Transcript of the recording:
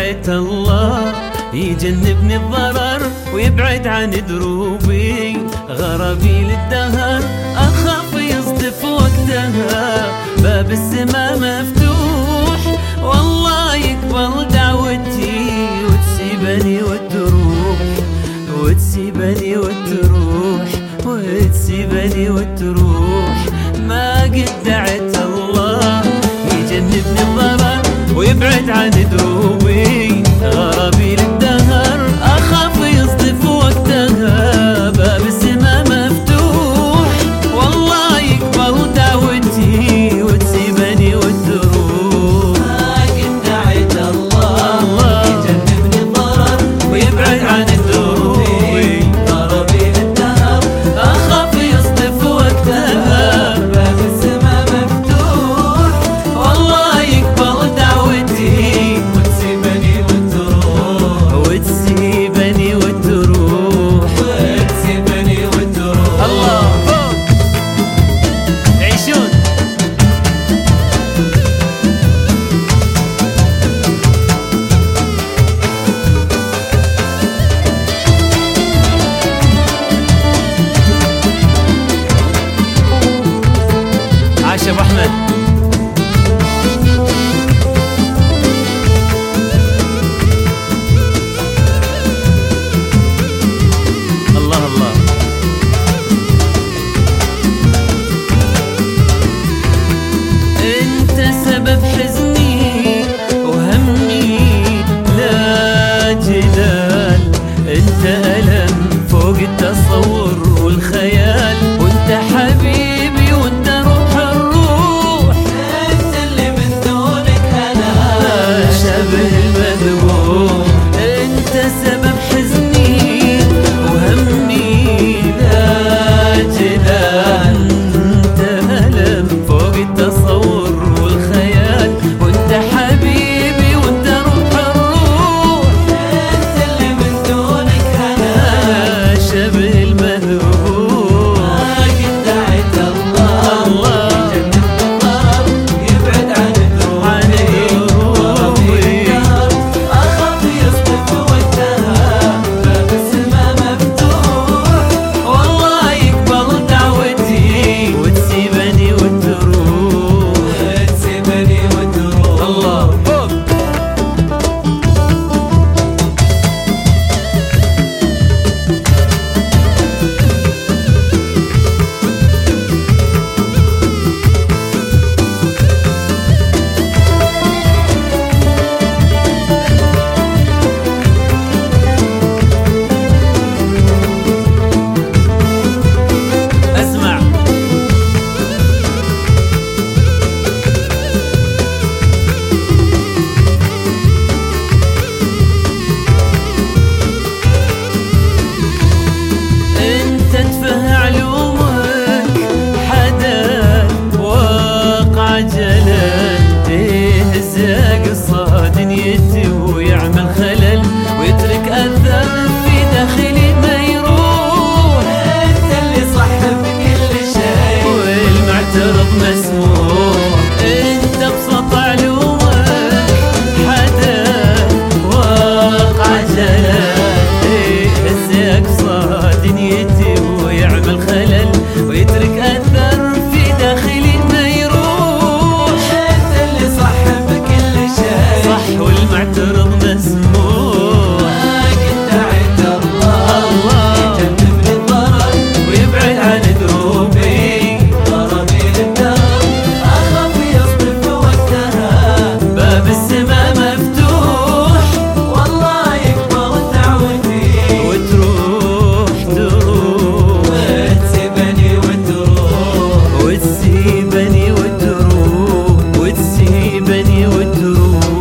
دعيت الله يجنبني الضرر ويبعد عن دروبي، غربي للدهر أخاف يصدف وقتها، باب السما مفتوح والله يقبل دعوتي، وتسيبني وتروح وتسيبني وتروح وتسيبني وتروح. ما قد دعيت الله يجنبني الضرر ويبعد عن دروبي، غربي للدهر أخاف يصدف وقتها، باب السما مفتوح والله يقبل دعوتي، وتسيبني وتروح. ما قد دعيت الله يجنبني الضرر ويبعد عن دروبي، غربي للدهر أخاف يصدف وقتها، باب السما مفتوح والله يقبل دعوتي، وتسيبني وتروح وتسيبني وتروح وتسيبني وتروح. الله فوق عيشون. عاش ابو احمد. الله الله. انت سبب حزني وهمي لا جدال، انت ألم فوق التصور والخيال، وانت حبيبي وانت روح الروح، انت اللي من دونك انا شبه المذبوح. انت سبب حزني وهمي لا جدال، انت ألم فوق التصور والخيال، وانت حبيبي وانت روح الروح، انت اللي من دونك انا شبه المذبوح. ما قد دعيت الله يجنبني الضرر يبعد عن دروبي، غربي للدهر أخاف يصدف وقتها، باب السما مفتوح والله يقبل دعوتي، وتسيبني وتروح. وتسيبني وتروح. الله فوق. اسمع انت تفه علومك حدا واقع جلال، يهزك صاد دنيتي ويعمل خلل، ويترك اثر في داخلي ما يروح، انت اللي صح بكل شيء والمعترض مسموح. انت بسط علومك حدا واقع جلال، يهزك صاد دنيتي ويعمل خلل، ويترك اثر في داخلي ما يروح، انت اللي صح بكل شيء صح والمعترض مسموح. ما قد دعيت الله يجنبني الضرر ويبعد عن دروبي، غربي للدهر أخاف يصدف وقتها، باب السما مفتوح والله يقبل دعوتي، وتروح تروح وتسيبني وتروح. وتسيبني وتروح وتسيبني وتروح.